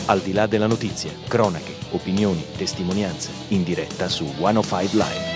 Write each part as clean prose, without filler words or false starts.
Al di là della notizia, cronache, opinioni, testimonianze, in diretta su 105 Live.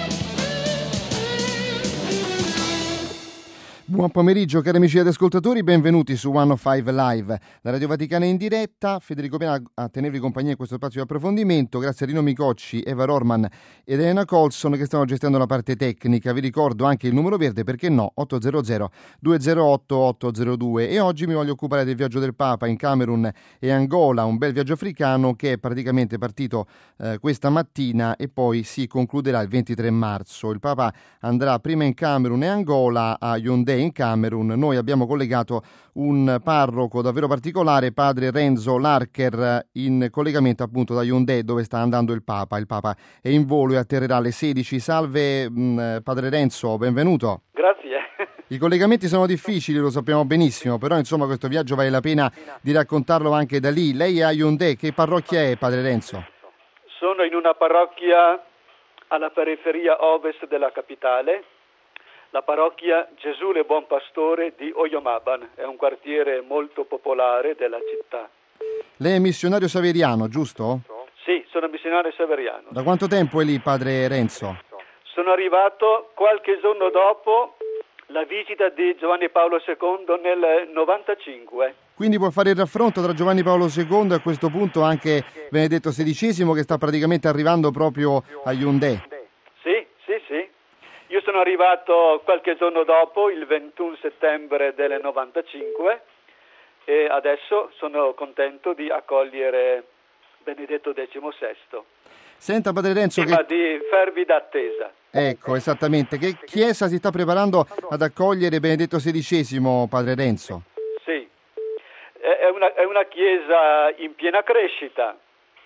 Buon pomeriggio cari amici ed ascoltatori, benvenuti su 105 Live, la Radio Vaticana in diretta. Federico Piana a tenervi compagnia in questo spazio di approfondimento, grazie a Rino Micocci, Eva Rorman ed Elena Colson che stanno gestendo la parte tecnica. Vi ricordo anche il numero verde, perché no, 800 208 802, e oggi mi voglio occupare del viaggio del Papa in Camerun e Angola, un bel viaggio africano che è praticamente partito questa mattina e poi si concluderà il 23 marzo. Il Papa andrà prima in Camerun e Angola, a Yaoundé in Camerun. Noi abbiamo collegato un parroco davvero particolare, padre Renzo Larcher, in collegamento appunto da Yaoundé, dove sta andando il Papa. Il Papa è in volo e atterrerà alle 16. Salve padre Renzo, benvenuto. Grazie. I collegamenti sono difficili, lo sappiamo benissimo, però insomma questo viaggio vale la pena di raccontarlo anche da lì. Lei è a Yaoundé, che parrocchia è, padre Renzo? Sono in una parrocchia alla periferia ovest della capitale, la parrocchia Gesù le Buon Pastore di Oyamaban, è un quartiere molto popolare della città. Lei è missionario saveriano, giusto? Sì, sono missionario saveriano. Da quanto tempo è lì, padre Renzo? Sono arrivato qualche giorno dopo la visita di Giovanni Paolo II nel 95. Quindi può fare il raffronto tra Giovanni Paolo II e a questo punto anche Benedetto XVI, che sta praticamente arrivando proprio a Yaoundé. Sì. Io sono arrivato qualche giorno dopo, il 21 settembre del 95, e adesso sono contento di accogliere Benedetto XVI. Senta padre Renzo, prima di fervida attesa. Ecco, esattamente. Che chiesa si sta preparando ad accogliere Benedetto XVI, padre Renzo? Sì, è una chiesa in piena crescita,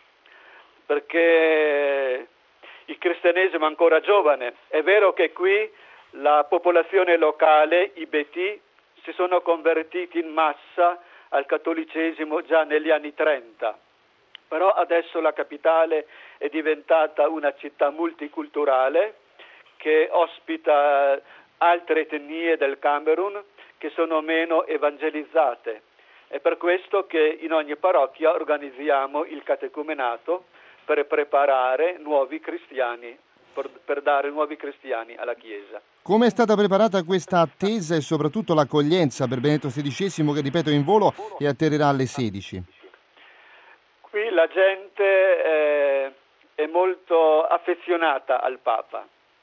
perché il cristianesimo è ancora giovane. È vero che qui la popolazione locale, i Beti, si sono convertiti in massa al cattolicesimo già negli anni 30, però adesso la capitale è diventata una città multiculturale che ospita altre etnie del Camerun che sono meno evangelizzate. È per questo che in ogni parrocchia organizziamo il catecumenato per preparare nuovi cristiani, per dare nuovi cristiani alla Chiesa. Come è stata preparata questa attesa e soprattutto l'accoglienza per Benedetto XVI, che ripeto è in volo e atterrerà alle 16? Qui la gente è molto affezionata al Papa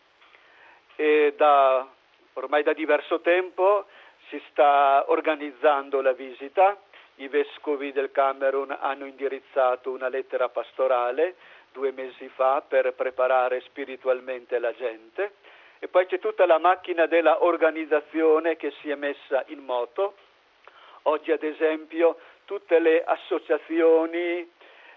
e ormai da diverso tempo si sta organizzando la visita. I vescovi del Camerun hanno indirizzato una lettera pastorale 2 mesi fa per preparare spiritualmente la gente, e poi c'è tutta la macchina della organizzazione che si è messa in moto. Oggi ad esempio tutte le associazioni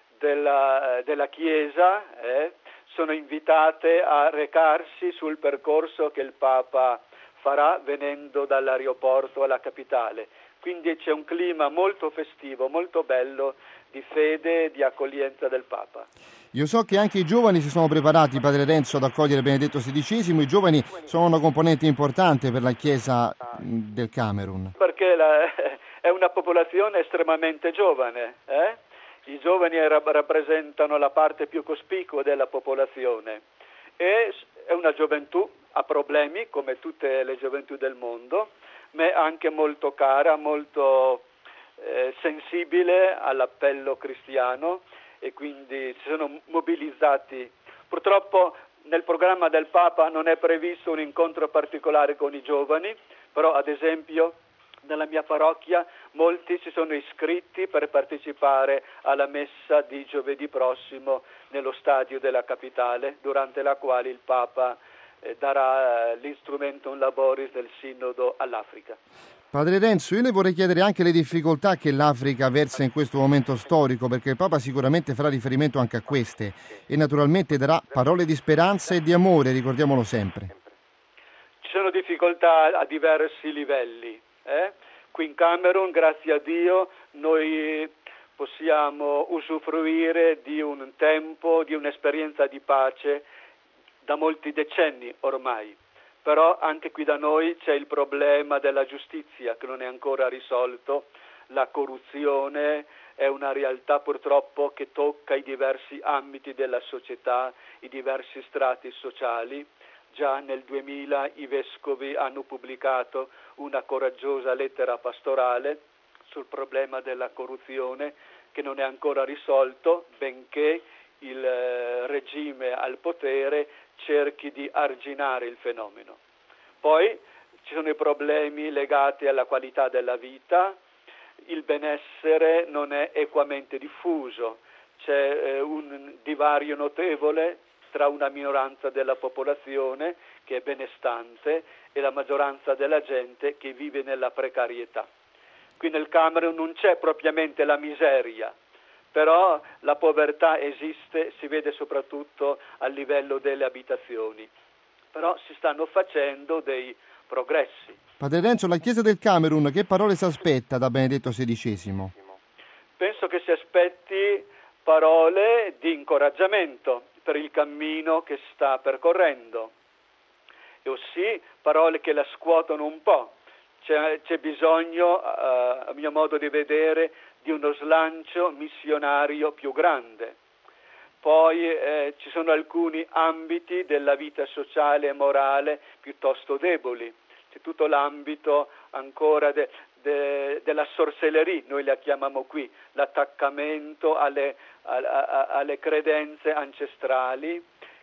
della Chiesa sono invitate a recarsi sul percorso che il Papa farà venendo dall'aeroporto alla capitale. Quindi c'è un clima molto festivo, molto bello, di fede e di accoglienza del Papa. Io so che anche i giovani si sono preparati, padre Renzo, ad accogliere Benedetto XVI. I giovani sono una componente importante per la Chiesa del Camerun. Perché è una popolazione estremamente giovane. I giovani rappresentano la parte più cospicua della popolazione. E è una gioventù, ha problemi come tutte le gioventù del mondo, ma è anche molto cara, molto sensibile all'appello cristiano, e quindi si sono mobilizzati. Purtroppo nel programma del Papa non è previsto un incontro particolare con i giovani, però ad esempio nella mia parrocchia molti si sono iscritti per partecipare alla messa di giovedì prossimo nello stadio della capitale, durante la quale il Papa darà l'instrumentum laboris del Sinodo all'Africa. Padre Renzo, io le vorrei chiedere anche le difficoltà che l'Africa versa in questo momento storico, perché il Papa sicuramente farà riferimento anche a queste e naturalmente darà parole di speranza e di amore, ricordiamolo sempre. Ci sono difficoltà a diversi livelli. Qui in Camerun, grazie a Dio, noi possiamo usufruire di un tempo, di un'esperienza di pace da molti decenni ormai. Però anche qui da noi c'è il problema della giustizia che non è ancora risolto, la corruzione è una realtà purtroppo che tocca i diversi ambiti della società, i diversi strati sociali. Già nel 2000 i vescovi hanno pubblicato una coraggiosa lettera pastorale sul problema della corruzione che non è ancora risolto, benché il regime al potere cerchi di arginare il fenomeno. Poi ci sono i problemi legati alla qualità della vita, il benessere non è equamente diffuso, c'è un divario notevole tra una minoranza della popolazione che è benestante e la maggioranza della gente che vive nella precarietà. Qui nel Camerun non c'è propriamente la miseria, però la povertà esiste, si vede soprattutto a livello delle abitazioni. Però si stanno facendo dei progressi. Padre Renzo, la Chiesa del Camerun che parole si aspetta da Benedetto XVI? Penso che si aspetti parole di incoraggiamento per il cammino che sta percorrendo, e ossia parole che la scuotono un po'. C'è bisogno, a mio modo di vedere, di uno slancio missionario più grande. Poi ci sono alcuni ambiti della vita sociale e morale piuttosto deboli. C'è tutto l'ambito ancora della sorcelleria, noi la chiamiamo qui, l'attaccamento alle credenze ancestrali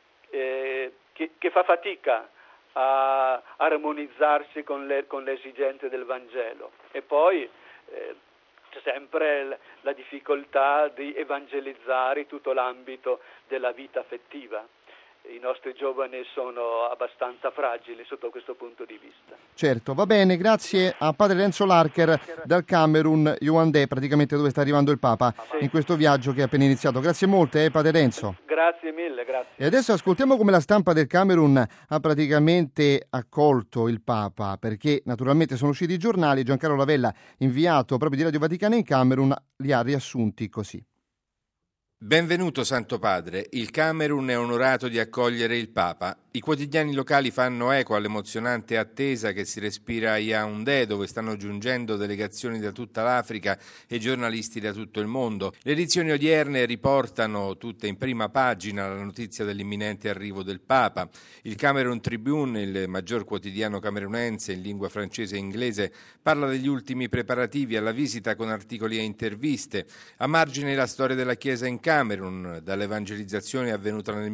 che fa fatica a armonizzarsi con le esigenze del Vangelo. E poi c'è sempre la difficoltà di evangelizzare tutto l'ambito della vita affettiva. I nostri giovani sono abbastanza fragili sotto questo punto di vista. Certo, va bene, grazie a Padre Renzo Larcher dal Camerun, Yaoundé, praticamente dove sta arrivando il Papa in questo viaggio che è appena iniziato. Grazie molte, Padre Renzo. Grazie mille, grazie. E adesso ascoltiamo come la stampa del Camerun ha praticamente accolto il Papa, perché naturalmente sono usciti i giornali, Giancarlo Lavella, inviato proprio di Radio Vaticana in Camerun, li ha riassunti così. Benvenuto Santo Padre, il Camerun è onorato di accogliere il Papa. I quotidiani locali fanno eco all'emozionante attesa che si respira a Yaoundé, dove stanno giungendo delegazioni da tutta l'Africa e giornalisti da tutto il mondo. Le edizioni odierne riportano tutte in prima pagina la notizia dell'imminente arrivo del Papa. Il Cameroon Tribune, il maggior quotidiano camerunense in lingua francese e inglese, parla degli ultimi preparativi alla visita con articoli e interviste. A margine la storia della Chiesa in Camerun, dall'evangelizzazione avvenuta nel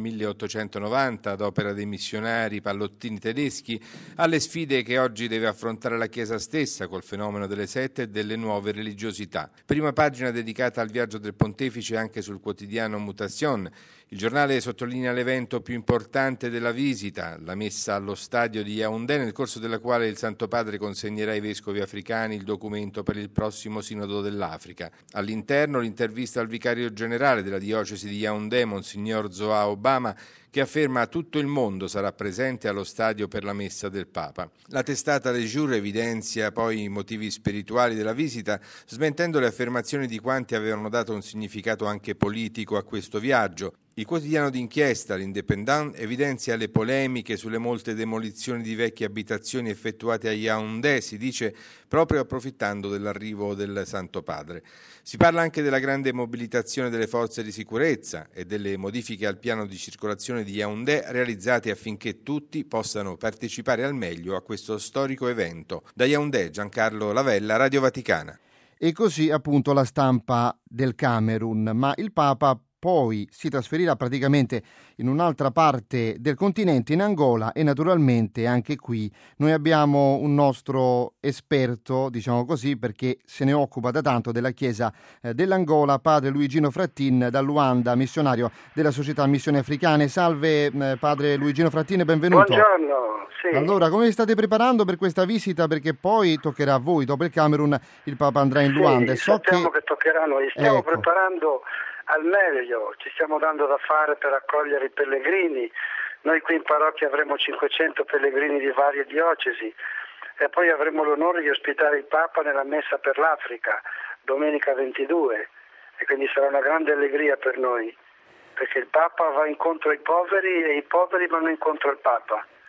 1890 ad opera dei missionari pallottini tedeschi, alle sfide che oggi deve affrontare la Chiesa stessa col fenomeno delle sette e delle nuove religiosità. Prima pagina dedicata al viaggio del Pontefice anche sul quotidiano Mutation. Il giornale sottolinea l'evento più importante della visita, la messa allo stadio di Yaoundé, nel corso della quale il Santo Padre consegnerà ai vescovi africani il documento per il prossimo Sinodo dell'Africa. All'interno l'intervista al vicario generale della diocesi di Yaoundé, Monsignor Zoa Obama, che afferma tutto il mondo sarà presente allo stadio per la messa del Papa. La testata Le Jour evidenzia poi i motivi spirituali della visita, smentendo le affermazioni di quanti avevano dato un significato anche politico a questo viaggio. Il quotidiano d'inchiesta, l'Independent, evidenzia le polemiche sulle molte demolizioni di vecchie abitazioni effettuate a Yaoundé, si dice proprio approfittando dell'arrivo del Santo Padre. Si parla anche della grande mobilitazione delle forze di sicurezza e delle modifiche al piano di circolazione di Yaoundé realizzate affinché tutti possano partecipare al meglio a questo storico evento. Da Yaoundé, Giancarlo Lavella, Radio Vaticana. E così appunto la stampa del Camerun, ma il Papa poi si trasferirà praticamente in un'altra parte del continente, in Angola, e naturalmente anche qui noi abbiamo un nostro esperto, diciamo così, perché se ne occupa da tanto della Chiesa dell'Angola, padre Luigino Frattin da Luanda, missionario della Società Missioni Africane. Salve padre Luigino Frattin e benvenuto. Buongiorno. Sì. Allora, come vi state preparando per questa visita? Perché poi toccherà a voi, dopo il Camerun il Papa andrà in Luanda. Sì, sappiamo che toccherà a noi, stiamo preparando al meglio, ci stiamo dando da fare per accogliere i pellegrini. Noi qui in parrocchia avremo 500 pellegrini di varie diocesi e poi avremo l'onore di ospitare il Papa nella messa per l'Africa domenica 22, e quindi sarà una grande allegria per noi, perché il Papa va incontro ai poveri e i poveri vanno incontro al Papa.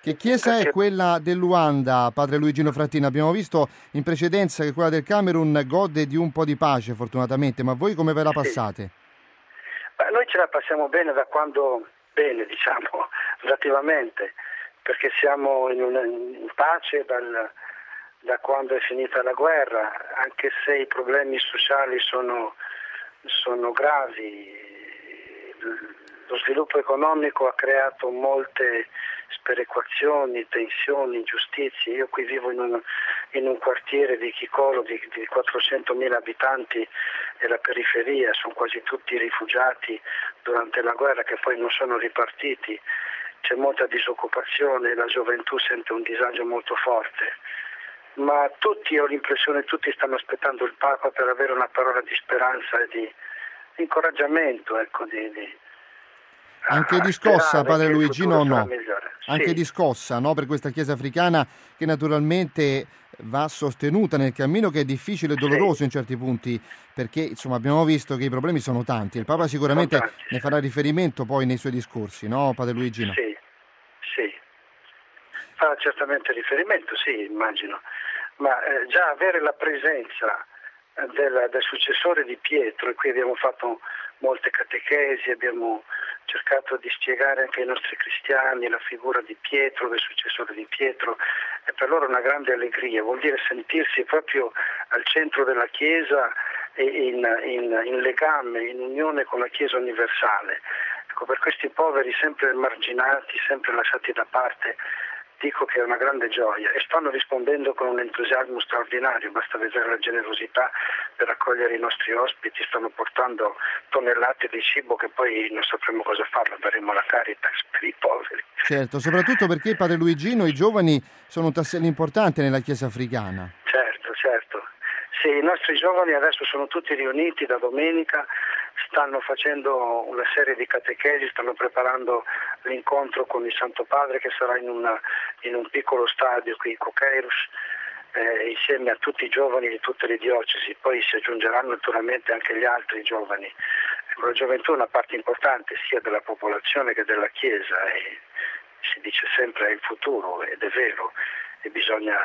Che chiesa è quella del Luanda, padre Luigino Frattina? Abbiamo visto in precedenza che quella del Camerun gode di un po' di pace, fortunatamente, ma voi come ve la passate? Noi ce la passiamo bene diciamo, relativamente, perché siamo in pace da quando è finita la guerra, anche se i problemi sociali sono gravi. Lo sviluppo economico ha creato molte sperequazioni, tensioni, ingiustizie. Io qui vivo in un quartiere di Chicolo di 400.000 abitanti e la periferia, sono quasi tutti rifugiati durante la guerra che poi non sono ripartiti. C'è molta disoccupazione, la gioventù sente un disagio molto forte. Ma ho l'impressione tutti stanno aspettando il Papa per avere una parola di speranza e di incoraggiamento, ecco, anche di scossa, padre Luigino, o no? Anche sì. di scossa, no? Per questa Chiesa africana che naturalmente va sostenuta nel cammino, che è difficile e doloroso in certi punti, perché insomma abbiamo visto che i problemi sono tanti. Il Papa sicuramente ne farà riferimento poi nei suoi discorsi, no, padre Luigino? Sì. Farà certamente riferimento, sì, immagino. Ma già avere la presenza del successore di Pietro, e qui abbiamo fatto molte catechesi, abbiamo cercato di spiegare anche ai nostri cristiani la figura di Pietro, del successore di Pietro, è per loro una grande allegria, vuol dire sentirsi proprio al centro della Chiesa e in legame, in unione con la Chiesa universale. Ecco, per questi poveri sempre emarginati, sempre lasciati da parte, dico che è una grande gioia e stanno rispondendo con un entusiasmo straordinario, basta vedere la generosità per accogliere i nostri ospiti, stanno portando tonnellate di cibo che poi non sapremo cosa farlo, daremo alla Caritas per i poveri. Certo, soprattutto perché, padre Luigino, i giovani sono un tassello importante nella Chiesa africana. Certo. Sì, i nostri giovani adesso sono tutti riuniti da domenica, stanno facendo una serie di catechesi, stanno preparando l'incontro con il Santo Padre che sarà in un piccolo stadio qui in Coqueiros, insieme a tutti i giovani di tutte le diocesi, poi si aggiungeranno naturalmente anche gli altri giovani. La gioventù è una parte importante sia della popolazione che della Chiesa e si dice sempre è il futuro ed è vero e bisogna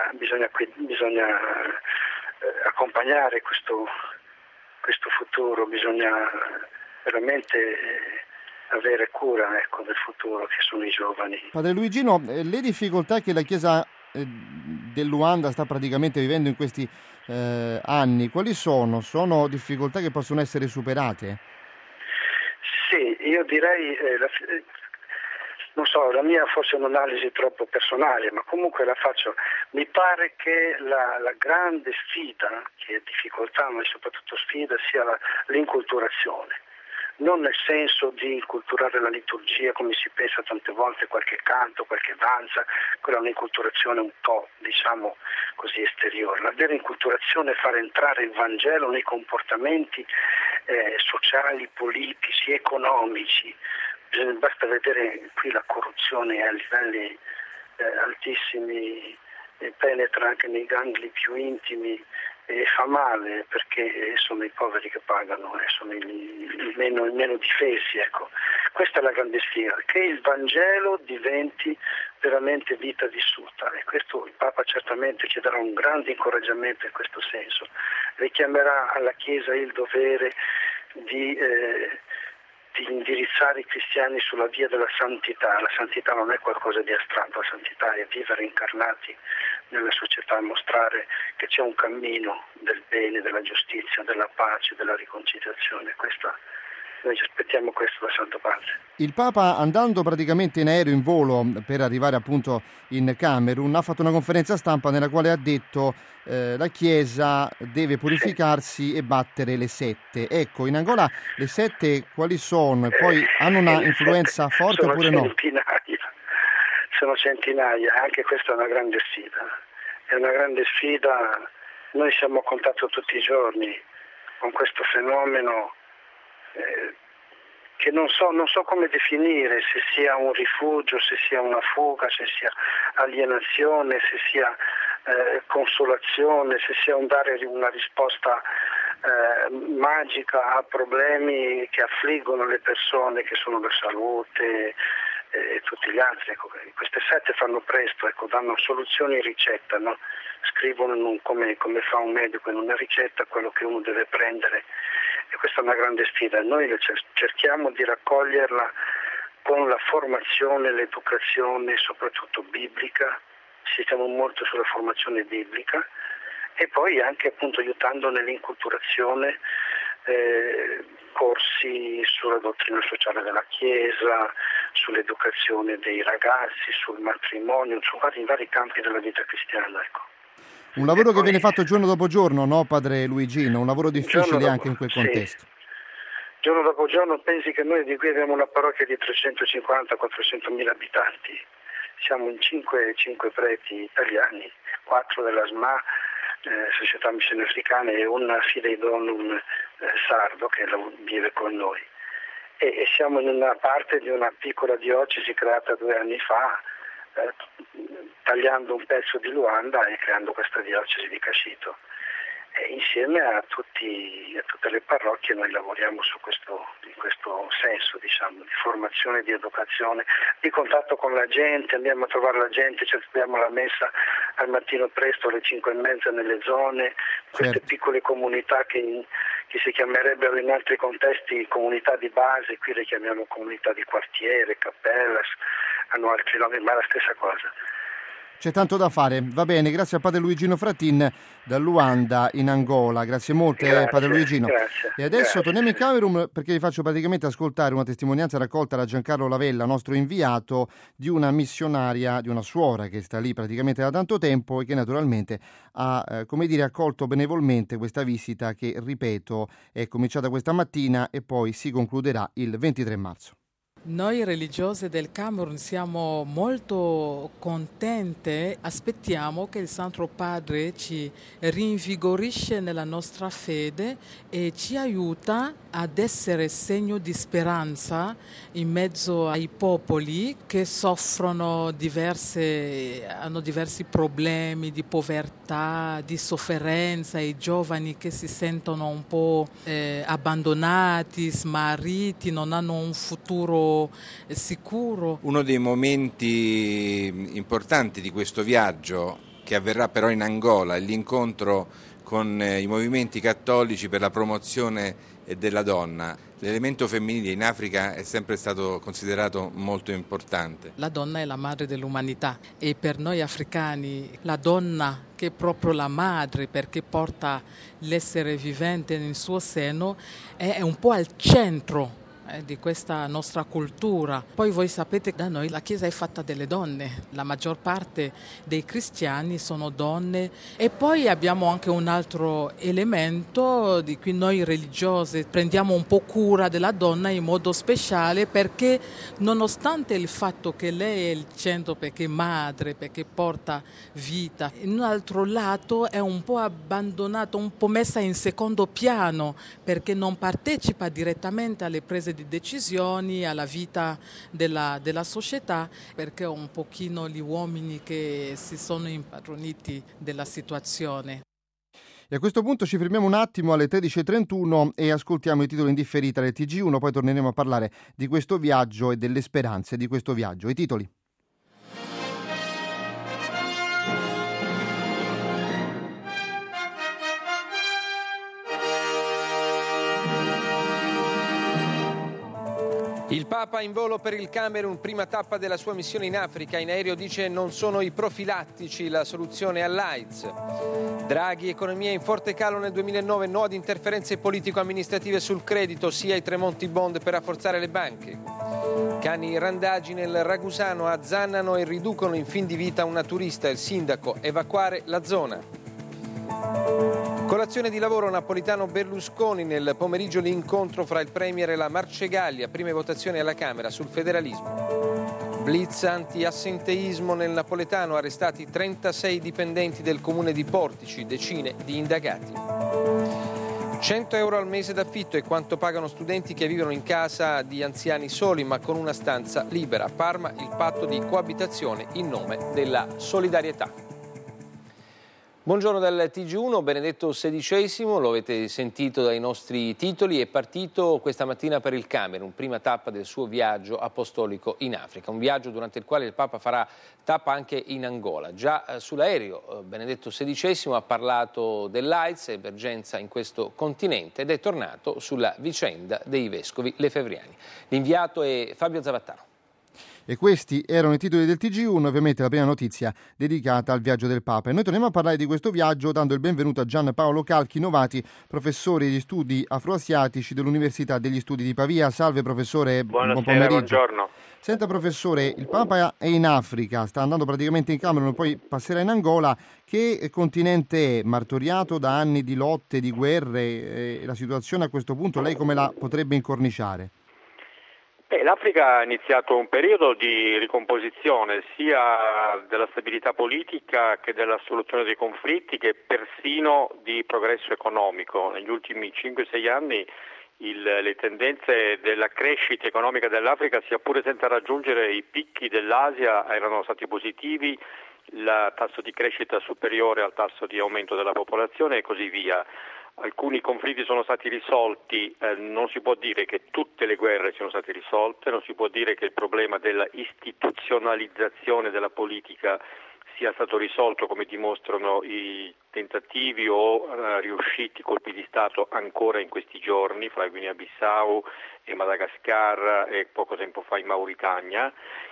accompagnare questo futuro, bisogna veramente avere cura del futuro che sono i giovani. Padre Luigino, le difficoltà che la Chiesa del Luanda sta praticamente vivendo in questi anni, quali sono? Sono difficoltà che possono essere superate? Sì, io direi, non so, la mia forse è un'analisi troppo personale, ma comunque la faccio. Mi pare che la grande sfida, che è difficoltà ma è soprattutto sfida, sia l'inculturazione. Non nel senso di inculturare la liturgia come si pensa tante volte, qualche canto, qualche danza, quella è un'inculturazione un po', diciamo così, esteriore. La vera inculturazione è fare entrare il Vangelo nei comportamenti sociali, politici, economici. Basta vedere qui la corruzione a livelli altissimi, penetra anche nei gangli più intimi e fa male perché sono i poveri che pagano, sono i meno difesi. Ecco. Questa è la grande sfida, che il Vangelo diventi veramente vita vissuta e questo il Papa certamente ci darà un grande incoraggiamento in questo senso, richiamerà alla Chiesa il dovere di indirizzare i cristiani sulla via della santità. La santità non è qualcosa di astratto, la santità è vivere incarnati nella società, mostrare che c'è un cammino del bene, della giustizia, della pace, della riconciliazione. Noi ci aspettiamo questo da Santo Padre. Il Papa, andando praticamente in aereo, in volo, per arrivare appunto in Camerun, ha fatto una conferenza stampa nella quale ha detto la Chiesa deve purificarsi e battere le sette. Ecco, in Angola le sette quali sono? E poi hanno una influenza forte oppure no? Sono centinaia, anche questa è una grande sfida. È una grande sfida, noi siamo a contatto tutti i giorni con questo fenomeno che non so come definire, se sia un rifugio, se sia una fuga, se sia alienazione, se sia consolazione, se sia un dare una risposta magica a problemi che affliggono le persone, che sono la salute, e tutti gli altri. Ecco, queste sette fanno presto, ecco, danno soluzioni in ricetta, no? Scrivono come fa un medico in una ricetta quello che uno deve prendere, e questa è una grande sfida. Noi cerchiamo di raccoglierla con la formazione, l'educazione soprattutto biblica, insistiamo molto sulla formazione biblica, e poi anche appunto aiutando nell'inculturazione, corsi sulla dottrina sociale della Chiesa, sull'educazione dei ragazzi, sul matrimonio, in vari campi della vita cristiana. Ecco. Un lavoro che viene fatto giorno dopo giorno, no, padre Luigino? Un lavoro difficile anche in quel contesto. Sì. Giorno dopo giorno pensi che noi di qui abbiamo una parrocchia di 350-400 mila abitanti. Siamo in 5 preti italiani, 4 della SMA, Società Missioni Africane, e una Fidei Donum sardo che vive con noi. E siamo in una parte di una piccola diocesi creata 2 anni fa, tagliando un pezzo di Luanda e creando questa diocesi di Cascito. E insieme a tutte le parrocchie noi lavoriamo in questo senso, diciamo, di formazione, di educazione, di contatto con la gente. Andiamo a trovare la gente, celebriamo la messa al mattino presto alle 5:30 nelle zone, queste piccole comunità che si chiamerebbero in altri contesti comunità di base, qui le chiamiamo comunità di quartiere, cappellas, hanno altri nomi, ma è la stessa cosa. C'è tanto da fare. Va bene, grazie a padre Luigino Frattin da Luanda in Angola. Grazie molte, padre Luigino. Grazie, e adesso torniamo in Camerun, perché vi faccio praticamente ascoltare una testimonianza raccolta da Giancarlo Lavella, nostro inviato, di una missionaria, di una suora che sta lì praticamente da tanto tempo e che naturalmente ha accolto benevolmente questa visita che, ripeto, è cominciata questa mattina e poi si concluderà il 23 marzo. Noi religiose del Camerun siamo molto contente, aspettiamo che il Santo Padre ci rinvigorisce nella nostra fede e ci aiuta ad essere segno di speranza in mezzo ai popoli che soffrono hanno diversi problemi di povertà, di sofferenza, i giovani che si sentono un po' abbandonati, smarriti, non hanno un futuro sicuro. Uno dei momenti importanti di questo viaggio, che avverrà però in Angola, è l'incontro con i movimenti cattolici per la promozione della donna. L'elemento femminile in Africa è sempre stato considerato molto importante. La donna è la madre dell'umanità e per noi africani la donna, che è proprio la madre perché porta l'essere vivente nel suo seno, è un po' al centro di questa nostra cultura. Poi voi sapete che da noi la Chiesa è fatta delle donne, la maggior parte dei cristiani sono donne, e poi abbiamo anche un altro elemento di cui noi religiose prendiamo un po' cura della donna in modo speciale, perché nonostante il fatto che lei è il centro perché è madre, perché porta vita, in un altro lato è un po' abbandonata, un po' messa in secondo piano perché non partecipa direttamente alle prese di decisioni, alla vita della società, perché un pochino gli uomini che si sono impadroniti della situazione. E a questo punto ci fermiamo un attimo alle 13.31 e ascoltiamo i titoli in differita del TG1, poi torneremo a parlare di questo viaggio e delle speranze di questo viaggio. I titoli. Il Papa in volo per il Camerun, prima tappa della sua missione in Africa. In aereo dice non sono i profilattici la soluzione all'AIDS. Draghi, economia in forte calo nel 2009, no ad interferenze politico-amministrative sul credito, sia ai Tremonti Bond per rafforzare le banche. Cani randagi nel Ragusano, azzannano e riducono in fin di vita una turista, il sindaco, evacuare la zona. Colazione di lavoro Napolitano-Berlusconi, nel pomeriggio l'incontro fra il Premier e la Marcegaglia, prime votazioni alla Camera sul federalismo. Blitz anti-assenteismo nel napoletano, arrestati 36 dipendenti del comune di Portici, decine di indagati. 100 euro al mese d'affitto è quanto pagano studenti che vivono in casa di anziani soli ma con una stanza libera. A Parma il patto di coabitazione in nome della solidarietà. Buongiorno dal TG1, Benedetto XVI, lo avete sentito dai nostri titoli, è partito questa mattina per il Camerun, prima tappa del suo viaggio apostolico in Africa, un viaggio durante il quale il Papa farà tappa anche in Angola. Già sull'aereo Benedetto XVI ha parlato dell'AIDS, emergenza in questo continente, ed è tornato sulla vicenda dei vescovi lefebvriani. L'inviato è Fabio Zavattaro. E questi erano i titoli del TG1, ovviamente la prima notizia dedicata al viaggio del Papa. E noi torniamo a parlare di questo viaggio dando il benvenuto a Gianpaolo Calchi Novati, professore di studi afroasiatici dell'Università degli Studi di Pavia. Salve professore, buon pomeriggio. Buongiorno. Senta professore, il Papa è in Africa, sta andando praticamente in Camerun, poi passerà in Angola. Che continente è? Martoriato da anni di lotte, di guerre, la situazione a questo punto lei come la potrebbe incorniciare? L'Africa ha iniziato un periodo di ricomposizione sia della stabilità politica che della soluzione dei conflitti, che persino di progresso economico. Negli ultimi 5-6 anni le tendenze della crescita economica dell'Africa, sia pure senza raggiungere i picchi dell'Asia, erano stati positivi, il tasso di crescita superiore al tasso di aumento della popolazione e così via. Alcuni conflitti sono stati risolti, non si può dire che tutte le guerre siano state risolte, non si può dire che il problema della istituzionalizzazione della politica sia stato risolto, come dimostrano i tentativi o riusciti colpi di Stato ancora in questi giorni fra Guinea-Bissau e Madagascar e poco tempo fa in Mauritania.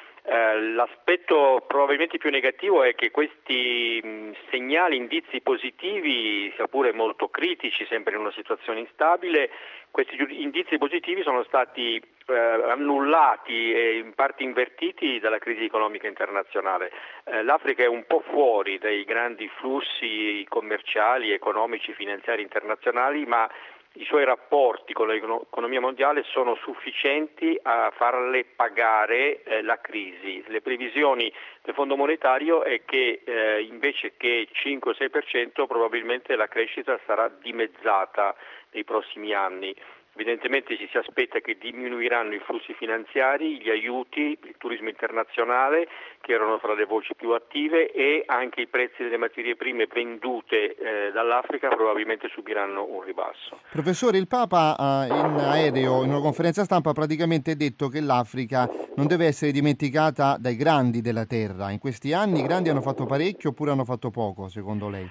L'aspetto probabilmente più negativo è che questi segnali, indizi positivi, sia pure molto critici, sempre in una situazione instabile, questi indizi positivi sono stati annullati e in parte invertiti dalla crisi economica internazionale. L'Africa è un po' fuori dai grandi flussi commerciali, economici, finanziari internazionali, ma i suoi rapporti con l'economia mondiale sono sufficienti a farle pagare la crisi. Le previsioni del Fondo monetario è che invece che 5-6% probabilmente la crescita sarà dimezzata nei prossimi anni. Evidentemente ci si aspetta che diminuiranno i flussi finanziari, gli aiuti, il turismo internazionale, che erano fra le voci più attive, e anche i prezzi delle materie prime vendute dall'Africa probabilmente subiranno un ribasso. Professore, il Papa in aereo, in una conferenza stampa, ha praticamente detto che l'Africa non deve essere dimenticata dai grandi della terra. In questi anni i grandi hanno fatto parecchio oppure hanno fatto poco, secondo lei?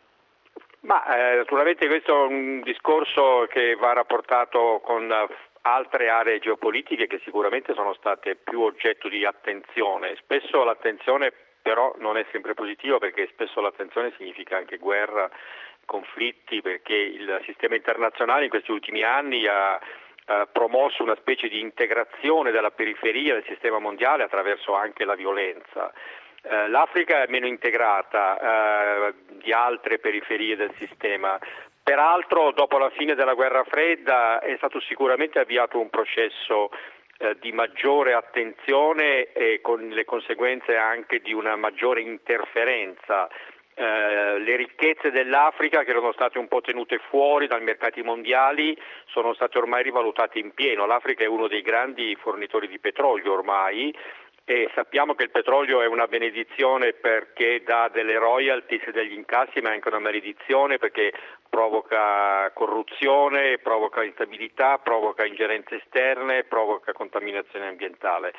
Ma naturalmente questo è un discorso che va rapportato con altre aree geopolitiche che sicuramente sono state più oggetto di attenzione. Spesso l'attenzione però non è sempre positiva, perché spesso l'attenzione significa anche guerra, conflitti, perché il sistema internazionale in questi ultimi anni ha promosso una specie di integrazione della periferia del sistema mondiale attraverso anche la violenza. L'Africa è meno integrata di altre periferie del sistema. Peraltro, dopo la fine della guerra fredda è stato sicuramente avviato un processo di maggiore attenzione e con le conseguenze anche di una maggiore interferenza. Le ricchezze dell'Africa, che erano state un po' tenute fuori dai mercati mondiali, sono state ormai rivalutate in pieno. L'Africa è uno dei grandi fornitori di petrolio ormai, e sappiamo che il petrolio è una benedizione perché dà delle royalties e degli incassi, ma è anche una maledizione perché provoca corruzione, provoca instabilità, provoca ingerenze esterne, provoca contaminazione ambientale.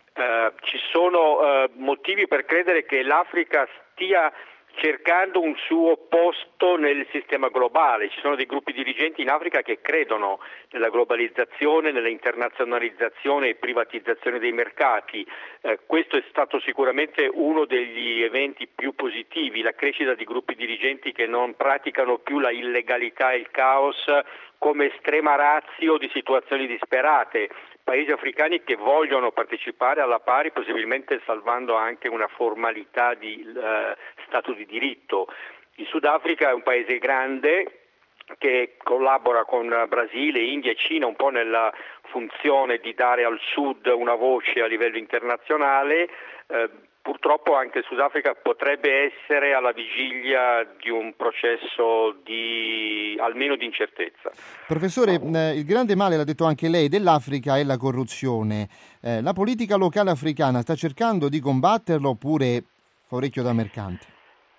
Ci sono motivi per credere che l'Africa stia cercando un suo posto nel sistema globale. Ci sono dei gruppi dirigenti in Africa che credono nella globalizzazione, nella internazionalizzazione e privatizzazione dei mercati. Questo è stato sicuramente uno degli eventi più positivi, la crescita di gruppi dirigenti che non praticano più la illegalità e il caos come estrema ratio di situazioni disperate. Paesi africani che vogliono partecipare alla pari, possibilmente salvando anche una formalità di Stato di diritto. Il Sudafrica è un paese grande che collabora con Brasile, India e Cina un po' nella funzione di dare al Sud una voce a livello internazionale. Purtroppo anche il Sudafrica potrebbe essere alla vigilia di un processo almeno di incertezza. Professore, il grande male, l'ha detto anche lei, dell'Africa è la corruzione. La politica locale africana sta cercando di combatterlo oppure fa orecchio da mercante?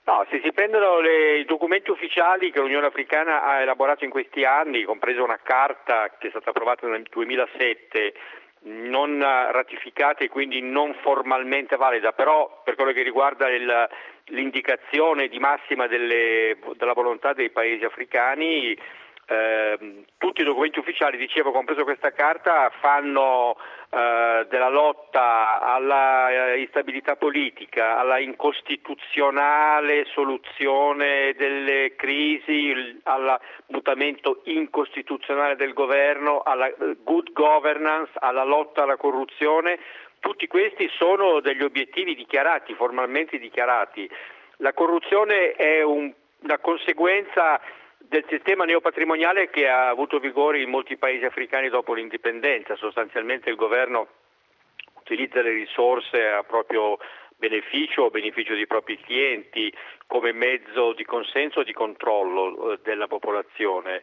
No, se si prendono i documenti ufficiali che l'Unione Africana ha elaborato in questi anni, compresa una carta che è stata approvata nel 2007, non ratificata e quindi non formalmente valida, però per quello che riguarda l'indicazione di massima della volontà dei paesi africani, tutti i documenti ufficiali, dicevo, compreso questa carta, fanno della lotta alla instabilità politica, alla incostituzionale soluzione delle crisi, al mutamento incostituzionale del governo, alla good governance, alla lotta alla corruzione. Tutti questi sono degli obiettivi dichiarati, formalmente dichiarati. La corruzione è una conseguenza del sistema neopatrimoniale che ha avuto vigore in molti paesi africani dopo l'indipendenza. Sostanzialmente il governo utilizza le risorse a proprio beneficio o beneficio dei propri clienti come mezzo di consenso o di controllo della popolazione,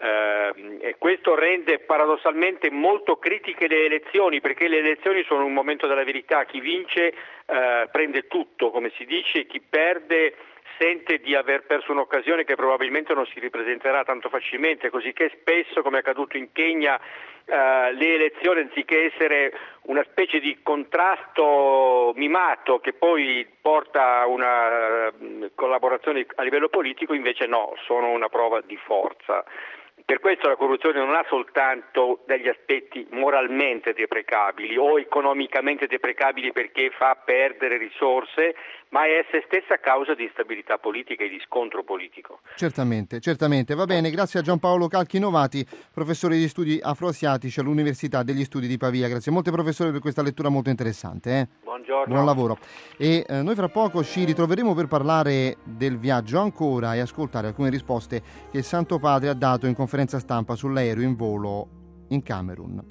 e questo rende paradossalmente molto critiche le elezioni, perché le elezioni sono un momento della verità. Chi vince prende tutto, come si dice, chi perde sente di aver perso un'occasione che probabilmente non si ripresenterà tanto facilmente, così che spesso, come è accaduto in Kenya, le elezioni, anziché essere una specie di contrasto mimato che poi porta a una collaborazione a livello politico, invece no, sono una prova di forza. Per questo la corruzione non ha soltanto degli aspetti moralmente deprecabili o economicamente deprecabili perché fa perdere risorse, ma è essa stessa causa di instabilità politica e di scontro politico. Certamente. Va bene, grazie a Giampaolo Calchinovati, professore di studi afroasiatici all'Università degli Studi di Pavia. Grazie molte, professore, per questa lettura molto interessante. Buongiorno. Buon lavoro. E noi fra poco ci ritroveremo per parlare del viaggio ancora e ascoltare alcune risposte che il Santo Padre ha dato in conferenza stampa sull'aereo in volo in Camerun.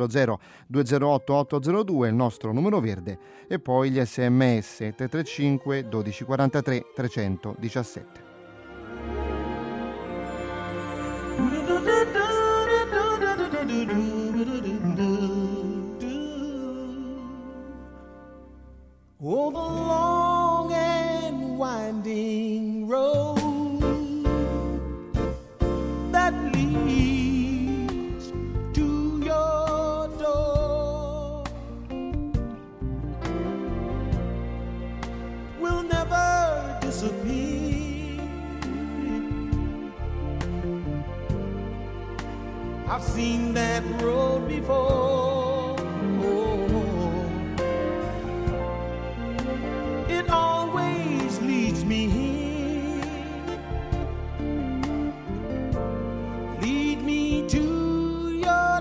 800-208-802 il nostro numero verde, e poi gli SMS 335 1243 317. Oh, the long and winding road that leads to your door will never disappear. I've seen that road before. It always leads me here. Lead me to your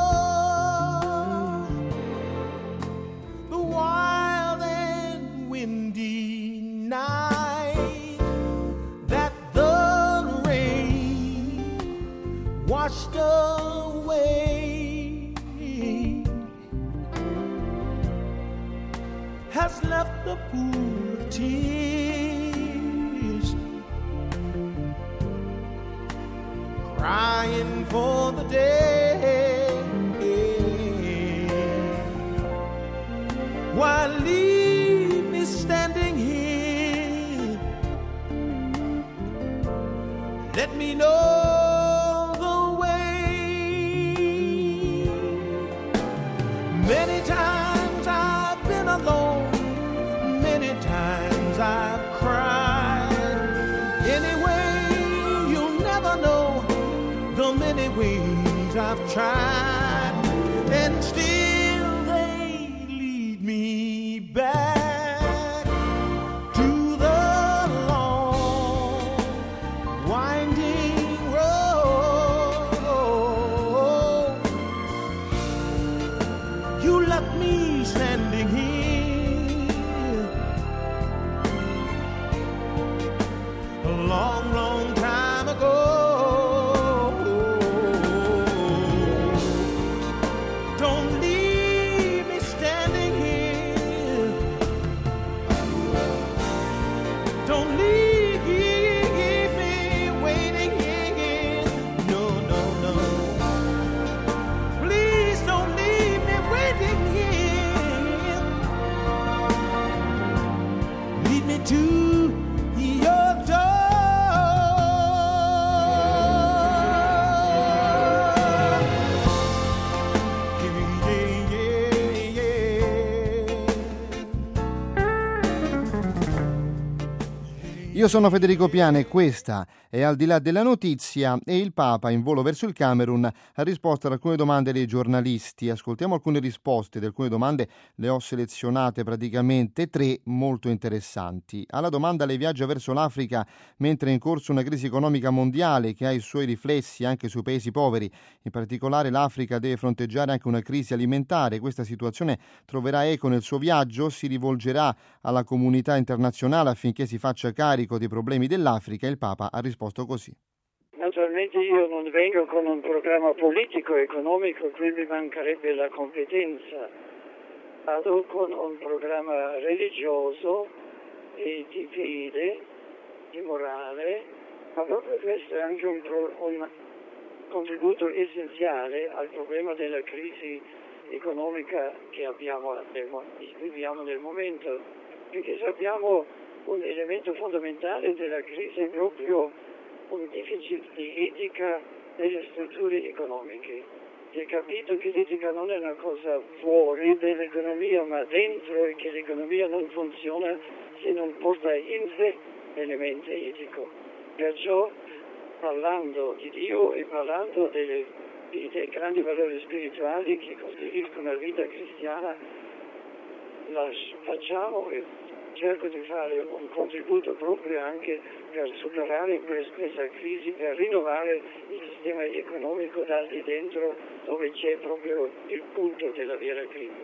door. The wild and windy night that the rain washed away has left a pool of tears, crying for the day, while leave me standing here. Let me know the way. Many times I've been alone, many times I've cried. Anyway, you'll never know the many ways I've tried, and still they lead me back to the long, winding road. You left me standing here a long, long time ago. Don't leave me standing here. Don't leave me waiting here. No, no, no. Please don't leave me waiting here. Io sono Federico Piana e questa è Al di là della notizia, e il Papa in volo verso il Camerun ha risposto ad alcune domande dei giornalisti. Ascoltiamo alcune risposte di alcune domande, le ho selezionate praticamente 3 molto interessanti. Alla domanda: lei viaggia verso l'Africa mentre è in corso una crisi economica mondiale che ha i suoi riflessi anche sui paesi poveri. In particolare l'Africa deve fronteggiare anche una crisi alimentare. Questa situazione troverà eco nel suo viaggio? Si rivolgerà alla comunità internazionale affinché si faccia carico dei problemi dell'Africa? Il Papa ha risposto così. Naturalmente io non vengo con un programma politico e economico, quindi mancherebbe la competenza. Vado con un programma religioso e di fede, di morale, ma proprio questo è anche un contributo essenziale al problema della crisi economica che viviamo nel momento, perché sappiamo un elemento fondamentale della crisi è proprio un deficit di etica nelle strutture economiche. Si è capito che l'etica non è una cosa fuori dell'economia, ma dentro, e che l'economia non funziona se non porta in sé l'elemento etico. Perciò, parlando di Dio e parlando dei grandi valori spirituali che costituiscono la vita cristiana, la facciamo e cerco di fare un contributo proprio anche per superare questa crisi, per rinnovare il sistema economico da di dentro, dove c'è proprio il punto della vera crisi.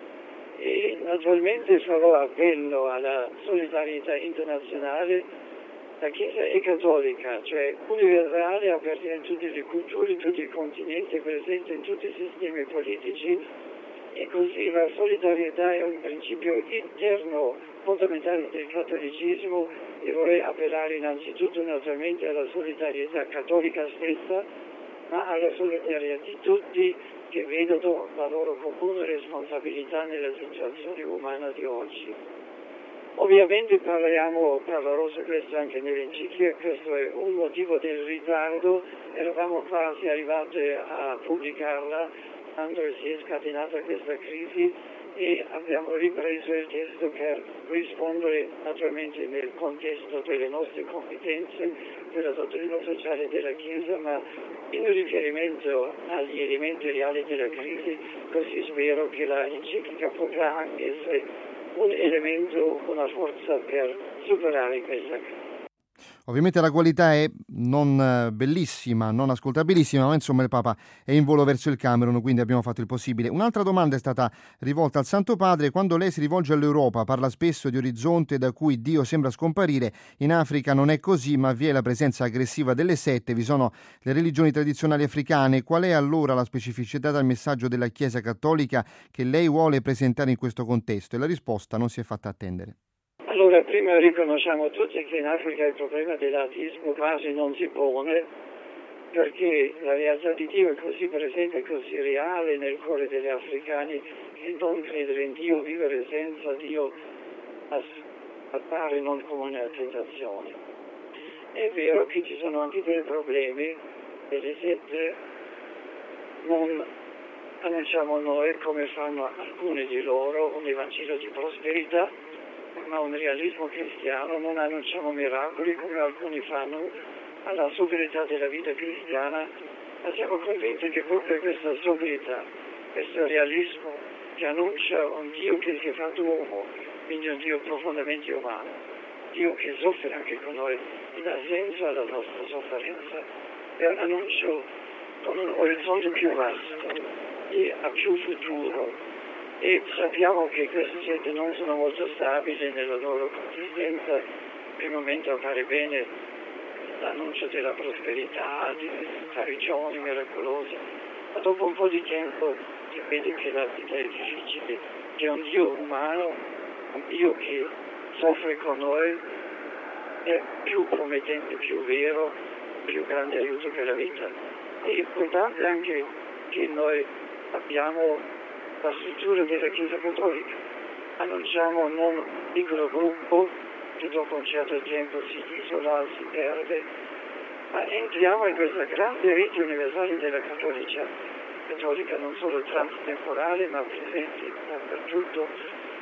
E naturalmente farò appello alla solidarietà internazionale. La Chiesa è cattolica, cioè universale, appartiene a tutte le culture, in tutti i continenti, presente in tutti i sistemi politici, e così la solidarietà è un principio interno fondamentale del cattolicesimo, e vorrei appellare innanzitutto naturalmente alla solidarietà cattolica stessa, ma alla solidarietà di tutti che vedono la loro comune responsabilità nella situazione umana di oggi. Ovviamente parlerò su questo anche nell'enciclica, questo è un motivo del ritardo, eravamo quasi arrivati a pubblicarla quando si è scatenata questa crisi, e abbiamo ripreso il testo per rispondere naturalmente nel contesto delle nostre competenze, della dottrina sociale della Chiesa, ma in riferimento agli elementi reali della crisi, così spero che la enciclica potrà anche essere un elemento, una forza per superare questa crisi. Ovviamente la qualità è non bellissima, non ascoltabilissima, ma insomma il Papa è in volo verso il Camerun, quindi abbiamo fatto il possibile. Un'altra domanda è stata rivolta al Santo Padre. Quando lei si rivolge all'Europa parla spesso di orizzonte da cui Dio sembra scomparire. In Africa non è così, ma vi è la presenza aggressiva delle sette, vi sono le religioni tradizionali africane. Qual è allora la specificità del messaggio della Chiesa Cattolica che lei vuole presentare in questo contesto? E la risposta non si è fatta attendere. Allora, prima riconosciamo tutti che in Africa il problema dell'ateismo quasi non si pone, perché la realtà di Dio è così presente, così reale nel cuore degli africani, che non credere in Dio, vivere senza Dio, appare non come una tentazione. È vero che ci sono anche dei problemi, e le sette non annunciamo noi, come fanno alcuni di loro, un evangelo di prosperità, ma un realismo cristiano. Non annunciamo miracoli come alcuni fanno alla sobrietà della vita cristiana, ma siamo convinti che proprio questa sobrietà, questo realismo che annuncia un Dio che si è fatto uomo, quindi un Dio profondamente umano, Dio che soffre anche con noi, dà senso alla nostra sofferenza, è un annuncio con un orizzonte più vasto e a più futuro. E sappiamo che queste sette non sono molto stabili nella loro consistenza. Per il momento appare bene l'annuncio della prosperità, di guarigioni miracolose, ma dopo un po' di tempo si vede che la vita è difficile, che un Dio umano, un Dio che soffre con noi, è più promettente, più vero, più grande aiuto per la vita. È importante anche che noi abbiamo la struttura della Chiesa Cattolica. Annunciamo non un piccolo gruppo che dopo un certo tempo si isola, si perde, ma entriamo in questa grande rete universale della cattolica non solo transtemporale ma presente dappertutto,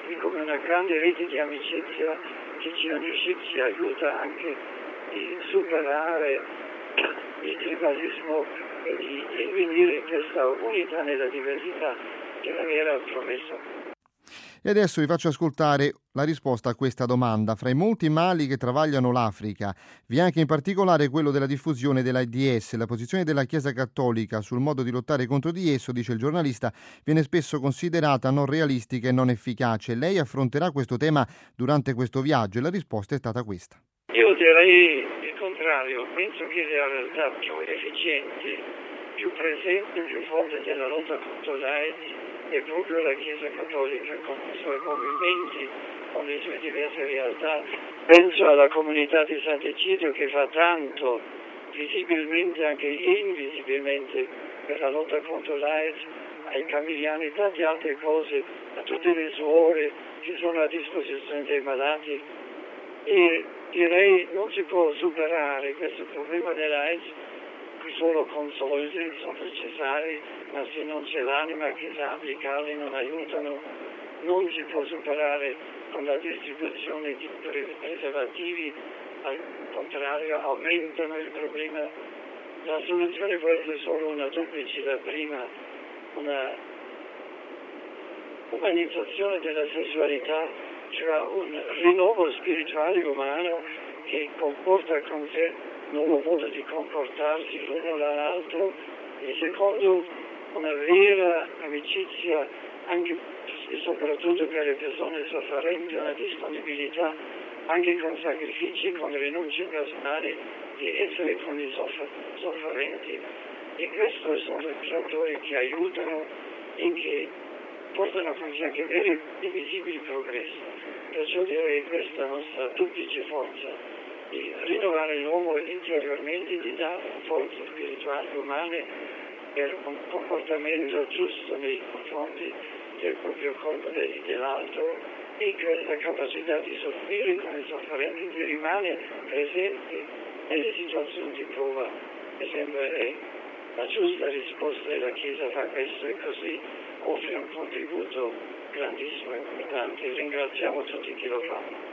come una grande rete di amicizia che ci aiuta anche a superare il tribalismo e di venire in questa unità nella diversità che la vera promessa. E adesso vi faccio ascoltare la risposta a questa domanda. Fra i molti mali che travagliano l'Africa, vi è anche in particolare quello della diffusione dell'AIDS. La posizione della Chiesa Cattolica sul modo di lottare contro di esso, dice il giornalista, viene spesso considerata non realistica e non efficace. Lei affronterà questo tema durante questo viaggio e la risposta è stata questa. Io direi il contrario. Penso che le realtà più efficienti, più presenti, più forti della lotta contro l'AIDS è proprio la Chiesa Cattolica con i suoi movimenti, con le sue diverse realtà. Penso alla comunità di Sant'Egidio che fa tanto, visibilmente anche invisibilmente, per la lotta contro l'AIDS, ai camiliani, tante altre cose, a tutte le suore che sono a disposizione dei malati. E direi non si può superare questo problema dell'AIDS solo con soldi, sono necessari, ma se non c'è l'anima che sa applicarli non aiutano. Non si può superare con la distribuzione di preservativi, al contrario aumentano il problema. La soluzione può essere solo una duplicità prima, una umanizzazione della sessualità, cioè un rinnovo spirituale umano che comporta con sé nuovo modo di comportarsi l'uno dall'altro e secondo una vera amicizia anche e soprattutto per le persone sofferenti, una disponibilità anche con sacrifici, con rinunce personali di essere con i sofferenti. E questi sono i fattori che aiutano e che portano con sé anche veri e visibili progressi. Perciò direi questa nostra duplice forza di rinnovare l'uomo interiormente, di dare forze spirituali umane per un comportamento giusto nei confronti del proprio corpo e dell'altro, e questa capacità di soffrire con il sofferente rimane presente nelle situazioni di prova. E sembra la giusta risposta della Chiesa fa questo e così offre un contributo grandissimo e importante. Ringraziamo tutti chi lo fa.